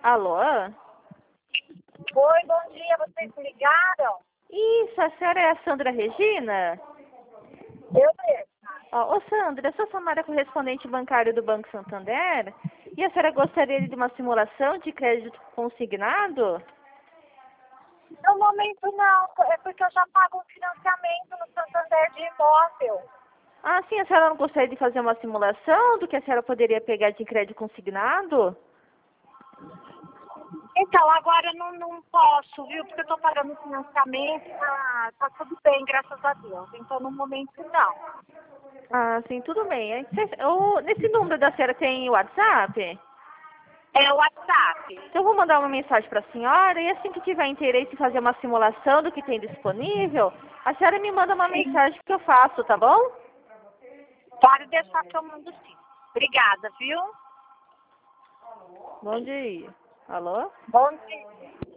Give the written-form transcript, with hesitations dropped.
Alô? Oi, bom dia, vocês me ligaram? Isso, a senhora é a Sandra Regina? Eu mesmo. Ô Sandra, eu sou Samara, correspondente bancário do Banco Santander. E a senhora gostaria de uma simulação de crédito consignado? No momento não, é porque eu já pago um financiamento no Santander de imóvel. Ah, sim, a senhora não gostaria de fazer uma simulação do que a senhora poderia pegar de crédito consignado? Então, agora eu não posso, viu? Porque eu estou pagando o financiamento, tá tudo bem, graças a Deus. Então, no momento não. Ah, sim, tudo bem. Nesse número da senhora tem WhatsApp? É o WhatsApp. Então eu vou mandar uma mensagem para a senhora e assim que tiver interesse em fazer uma simulação do que tem disponível, a senhora me manda uma Sim. mensagem que eu faço, tá bom? Pode deixar que eu mando sim. Obrigada, viu? Bom dia. Alô? Bom dia.